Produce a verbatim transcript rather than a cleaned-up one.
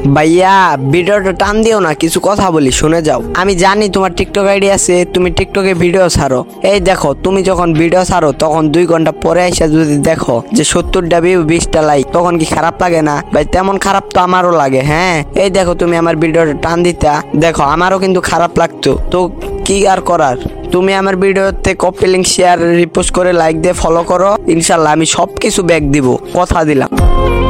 ভাইয়া ভিডিওটা টান দিও না, কিছু কথা বলি শুনে যাও। আমি জানি তোমার টিকটক আইডি আছে, তুমি টিকটকে ভিডিও ছাড়ো। এই দেখো তুমি যখন ভিডিও ছাড়ো তখন দুই ঘন্টা পরে এসে যদি দেখো যে সত্তরটা ভিউ বিশটা লাইক, তখন কি খারাপ লাগে না ভাই? তেমন খারাপ তো আমারও লাগে। হ্যাঁ এই দেখো তুমি আমার ভিডিওটা টান দিতা, দেখো আমারও কিন্তু খারাপ লাগতো, তো কি আর করার। তুমি আমার ভিডিওতে কপি লিংক শেয়ার রিপোস্ট করে লাইক দিয়ে ফলো করো, ইনশাল্লাহ আমি সবকিছু ব্যাক দিব, কথা দিলাম।